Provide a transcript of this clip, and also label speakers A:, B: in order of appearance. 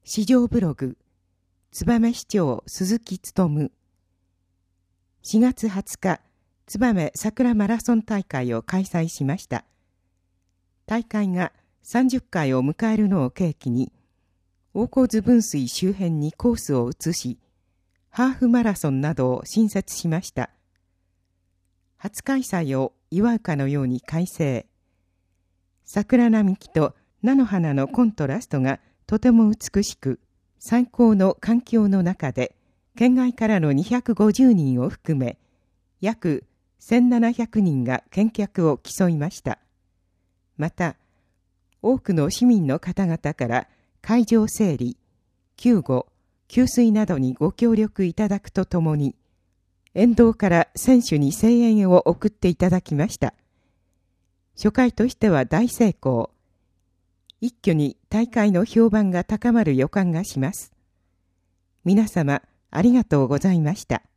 A: 市場ブログ、燕市長鈴木勉。4月20日、燕桜マラソン大会を開催しました。大会が30回を迎えるのを契機に、大河津分水周辺にコースを移し、ハーフマラソンなどを新設しました。初開催を祝うかのように改正。桜並木と菜の花のコントラストがとても美しく、最高の環境の中で、県外からの250人を含め、約1700人が見客を競いました。また、多くの市民の方々から会場整理、救護、給水などにご協力いただくとともに、沿道から選手に声援を送っていただきました。初回としては大成功。一挙に大会の評判が高まる予感がします。皆様、ありがとうございました。